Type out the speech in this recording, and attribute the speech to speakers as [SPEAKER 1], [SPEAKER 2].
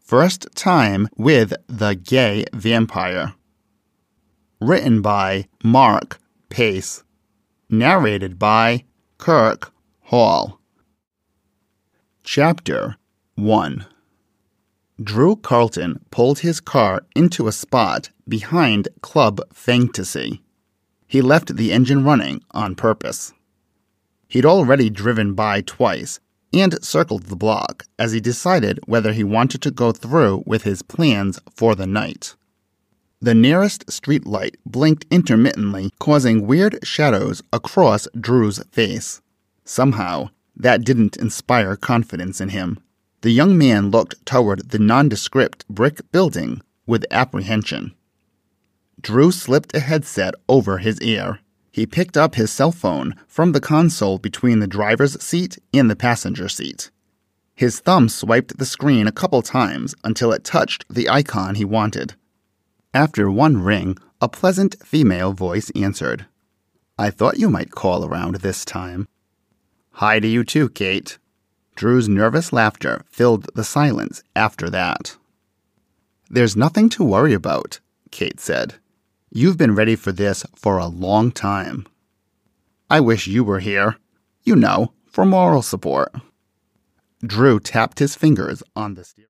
[SPEAKER 1] First Time with the Gay Vampire. Written by Mark Pace. Narrated by Kirk Hall. Chapter 1. Drew Carlton pulled his car into a spot behind Club Fantasy. He left the engine running on purpose. He'd already driven by twice and circled the block as he decided whether he wanted to go through with his plans for the night. The nearest street light blinked intermittently, causing weird shadows across Drew's face. Somehow, that didn't inspire confidence in him. The young man looked toward the nondescript brick building with apprehension. Drew slipped a headset over his ear. He picked up his cell phone from the console between the driver's seat and the passenger seat. His thumb swiped the screen a couple times until it touched the icon he wanted. After one ring, a pleasant female voice answered. "I thought you might call around this time." "Hi to you too, Kate." Drew's nervous laughter filled the silence after that. "There's nothing to worry about," Kate said. "You've been ready for this for a long time." "I wish you were here. You know, for moral support." Drew tapped his fingers on the steering.